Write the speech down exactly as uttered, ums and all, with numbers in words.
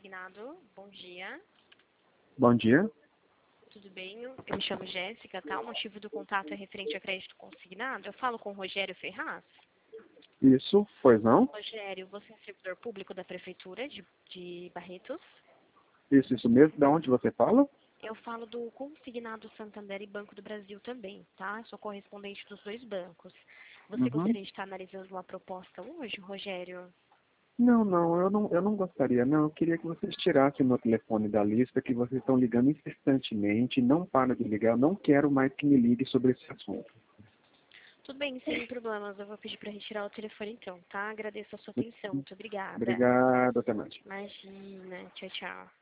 consignado. Bom dia. Bom dia. Tudo bem? Eu me chamo Jéssica, tá? O motivo do contato é referente a crédito consignado. Eu falo com o Rogério Ferraz. Isso, pois não? Rogério, você é servidor público da Prefeitura de, de Barretos? Isso, isso mesmo. Da onde você fala? Eu falo do Consignado Santander e Banco do Brasil também, tá? Sou correspondente dos dois bancos. Você Uhum. gostaria de estar analisando uma proposta hoje, Rogério? Não, não, eu não, eu não gostaria, não. Eu queria que vocês tirassem meu telefone da lista, que vocês estão ligando incessantemente, não para de ligar. Eu não quero mais que me ligue sobre esse assunto. Tudo bem, sem problemas. Eu vou pedir para retirar o telefone então, tá? Agradeço a sua atenção. Muito obrigada. Obrigado, até mais. Imagina. Tchau, tchau.